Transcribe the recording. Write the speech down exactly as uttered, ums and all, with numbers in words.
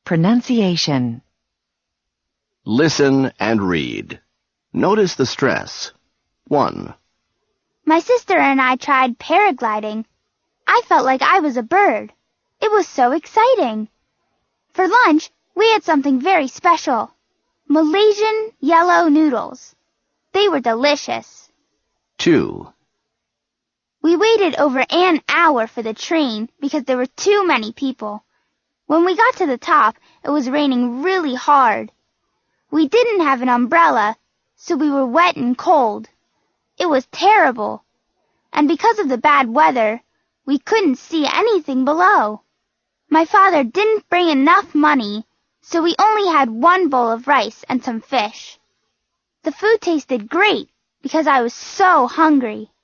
Pronunciation. Listen and read. Notice the stress. One. My sister and I tried paragliding. I felt like I was a bird. It was so exciting. For lunch, we had something very special. Malaysian yellow noodles. They were delicious. Two. We waited over an hour for the train because there were too many people. When we got to the top, it was raining really hard. We didn't have an umbrella, so we were wet and cold. It was terrible. And because of the bad weather, we couldn't see anything below. My father didn't bring enough money, so we only had one bowl of rice and some fish. The food tasted great because I was so hungry.